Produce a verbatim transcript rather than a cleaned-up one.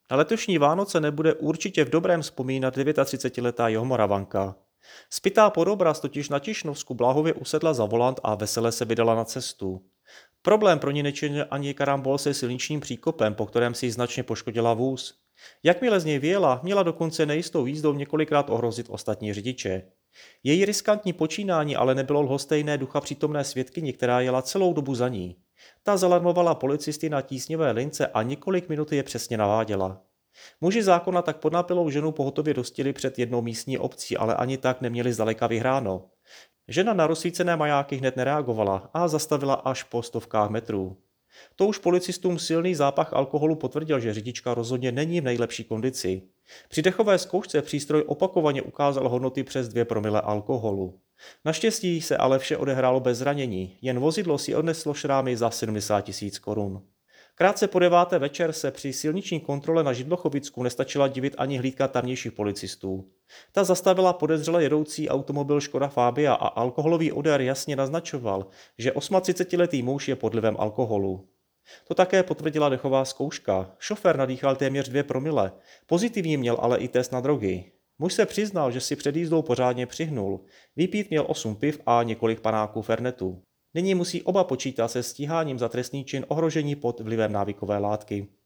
Na letošní Vánoce nebude určitě v dobrém vzpomínat třicetidevětiletá Jihomoravanka. Spitá podobraz totiž na Tišnovsku bláhově usedla za volant a vesele se vydala na cestu. Problém pro ní nečinil ani karambol se silničním příkopem, po kterém si značně poškodila vůz. Jakmile z něj vyjela, měla dokonce nejistou jízdou několikrát ohrozit ostatní řidiče. Její riskantní počínání ale nebylo lhostejné ducha přítomné svědkyni, která jela celou dobu za ní. Ta zalarmovala policisty na tísňové lince a několik minut je přesně naváděla. Muži zákona tak podnapilou ženu pohotově dostihli před jednou místní obcí, ale ani tak neměli zdaleka vyhráno. Žena na rozsvícené majáky hned nereagovala a zastavila až po stovkách metrů. To už policistům silný zápach alkoholu potvrdil, že řidička rozhodně není v nejlepší kondici. Při dechové zkoušce přístroj opakovaně ukázal hodnoty přes dvě promile alkoholu. Naštěstí se ale vše odehrálo bez zranění, jen vozidlo si odneslo šrámy za sedmdesát tisíc korun. Krátce po deváté večer se při silniční kontrole na Židlochovicku nestačila divit ani hlídka tamnějších policistů. Ta zastavila podezřele jedoucí automobil Škoda Fabia a alkoholový odér jasně naznačoval, že třicetiosmiletý muž je pod vlivem alkoholu. To také potvrdila dechová zkouška. Šofér nadýchal téměř dvě promile. Pozitivní měl ale i test na drogy. Muž se přiznal, že si před jízdou pořádně přihnul. Vypít měl osm piv a několik panáků fernetu. Nyní musí oba počítat se stíháním za trestný čin ohrožení pod vlivem návykové látky.